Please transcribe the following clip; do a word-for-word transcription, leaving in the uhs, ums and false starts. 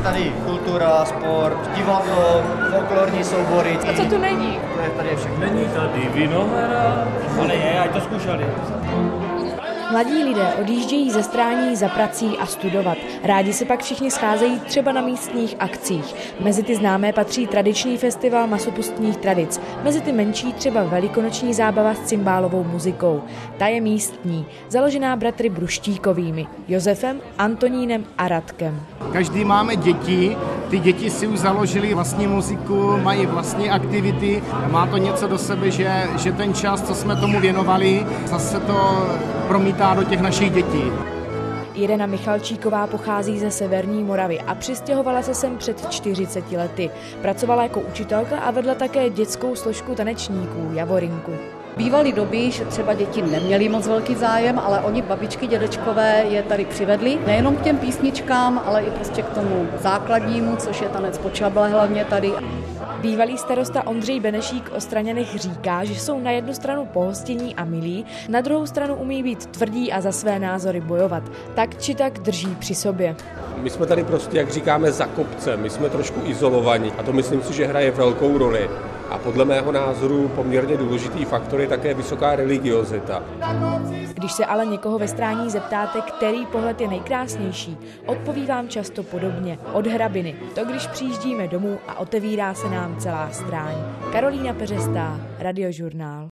tady kultura, sport, divadlo, folklorní soubory. A co tu není? Ne, tady je všechno. Není tady vinohra. Ale je, ať to zkoušeli. Mladí lidé odjíždějí ze Strání za prací a studovat. Rádi se pak všichni scházejí třeba na místních akcích. Mezi ty známé patří tradiční festival masopustních tradic. Mezi ty menší třeba velikonoční zábava s cymbálovou muzikou. Ta je místní, založená bratry Bruštíkovými, Josefem, Antonínem a Radkem. Každý máme děti, ty děti si už založili vlastní muziku, mají vlastní aktivity. Má to něco do sebe, že, že ten čas, co jsme tomu věnovali, zase to promítá do těch našich dětí. Irena Michalčíková pochází ze Severní Moravy a přistěhovala se sem před čtyřiceti lety. Pracovala jako učitelka a vedla také dětskou složku tanečníků Javorinku. Bývaly doby, že třeba děti neměly moc velký zájem, ale oni, babičky, dědečkové, je tady přivedli. Nejenom k těm písničkám, ale i prostě k tomu základnímu, což je tanec po čable hlavně tady. Bývalý starosta Ondřej Benešík o Straňanech říká, že jsou na jednu stranu pohostinní a milí, na druhou stranu umí být tvrdí a za své názory bojovat. Tak či tak drží při sobě. My jsme tady prostě, jak říkáme, za kopcem, my jsme trošku izolovaní a to myslím si, že hraje velkou roli. A podle mého názoru poměrně důležitý faktor je také vysoká religiozita. Když se ale někoho ve Strání zeptáte, který pohled je nejkrásnější, odpoví vám často podobně, od hrabiny. To, když přijíždíme domů a otevírá se nám celá Stráň. Karolína Peřestá, Radiožurnál.